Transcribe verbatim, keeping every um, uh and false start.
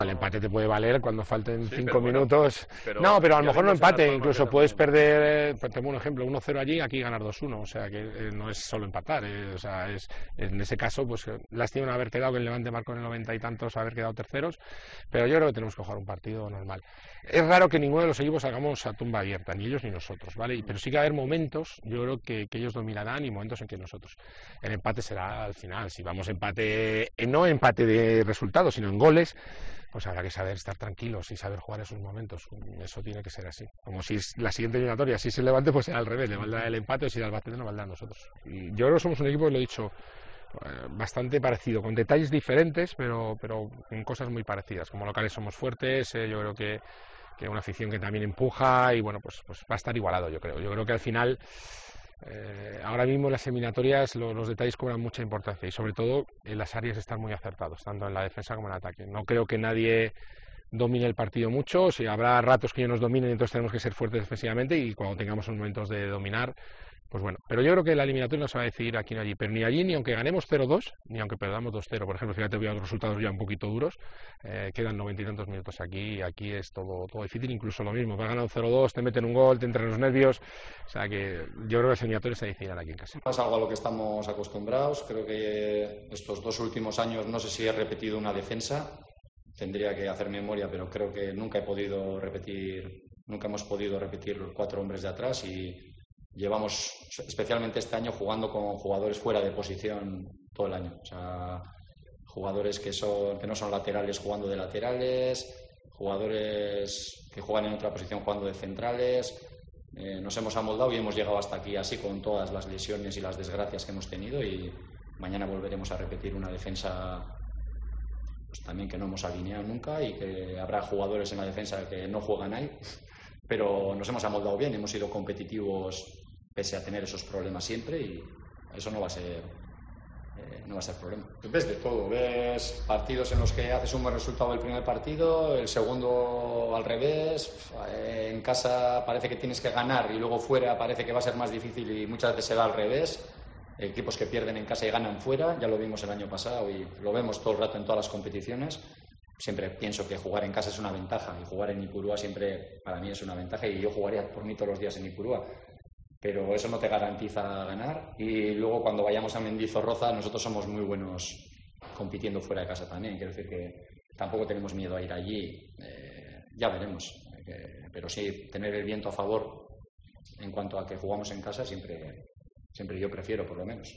El empate te puede valer cuando falten Sí, cinco pero bueno, minutos. pero No, pero a lo ya mejor no vimos en las empate, Palmas incluso que puedes también. perder, pues tengo un ejemplo, uno cero allí, aquí ganar dos uno, o sea que eh, no es solo empatar, eh, o sea, es, en ese caso, pues eh, lástima no haber quedado, que el Levante marcó en el noventa y tantos, haber quedado terceros, pero yo creo que tenemos que jugar un partido normal. Es raro que ninguno de los equipos salgamos a tumba abierta, ni ellos ni nosotros, ¿vale? Y- Pero sí que va a haber momentos, yo creo que, que ellos dominarán y momentos en que nosotros. El empate será al final, si vamos empate, eh, no empate de resultados, sino en goles, pues habrá que saber estar tranquilos y saber jugar esos momentos. Eso tiene que ser así. Como si es la siguiente eliminatoria, si se levante, pues será al revés, le valdrá el empate, o si da el empate, no valdrá a nosotros. Y yo creo que somos un equipo, lo he dicho, eh, bastante parecido, con detalles diferentes, pero, pero con cosas muy parecidas. Como locales somos fuertes, eh, yo creo que, que una afición que también empuja y bueno, pues, pues va a estar igualado, yo creo. Yo creo que al final, eh, ahora mismo en las eliminatorias lo, los detalles cobran mucha importancia y sobre todo en las áreas están muy acertados, tanto en la defensa como en el ataque. No creo que nadie domine el partido mucho, si habrá ratos que ellos nos dominen, entonces tenemos que ser fuertes defensivamente y cuando tengamos momentos de dominar, pues bueno. Pero yo creo que la eliminatoria no se va a decidir aquí ni allí, pero ni allí ni aunque ganemos cero dos, ni aunque perdamos dos cero. Por ejemplo, fíjate, voy a los resultados ya un poquito duros, eh, quedan noventa y tantos minutos aquí y aquí es todo, todo difícil, incluso lo mismo, vas ganando cero dos, te meten un gol, te entran los nervios, o sea que yo creo que las eliminatorias se decidirán aquí en casa. Es algo a lo que estamos acostumbrados, creo que estos dos últimos años no sé si he repetido una defensa, tendría que hacer memoria, pero creo que nunca he podido repetir, nunca hemos podido repetir los cuatro hombres de atrás y llevamos, especialmente este año, jugando con jugadores fuera de posición todo el año. O sea, jugadores que, son, que no son laterales jugando de laterales, jugadores que juegan en otra posición jugando de centrales. Eh, nos hemos amoldado y hemos llegado hasta aquí así con todas las lesiones y las desgracias que hemos tenido y mañana volveremos a repetir una defensa pues también que no hemos alineado nunca y que habrá jugadores en la defensa que no juegan ahí, pero nos hemos amoldado bien, hemos sido competitivos pese a tener esos problemas siempre y eso no va a ser eh, no va a ser problema. Ves de todo, ves partidos en los que haces un buen resultado el primer partido, el segundo al revés, en casa parece que tienes que ganar y luego fuera parece que va a ser más difícil y muchas veces se da al revés. Equipos que pierden en casa y ganan fuera, ya lo vimos el año pasado y lo vemos todo el rato en todas las competiciones. Siempre pienso que jugar en casa es una ventaja y jugar en Ipurúa siempre para mí es una ventaja y yo jugaría por mí todos los días en Ipurúa, pero eso no te garantiza ganar y luego cuando vayamos a Mendizorroza nosotros somos muy buenos compitiendo fuera de casa también, quiero decir que tampoco tenemos miedo a ir allí, eh, ya veremos, eh, pero sí tener el viento a favor en cuanto a que jugamos en casa siempre Siempre yo prefiero, por lo menos.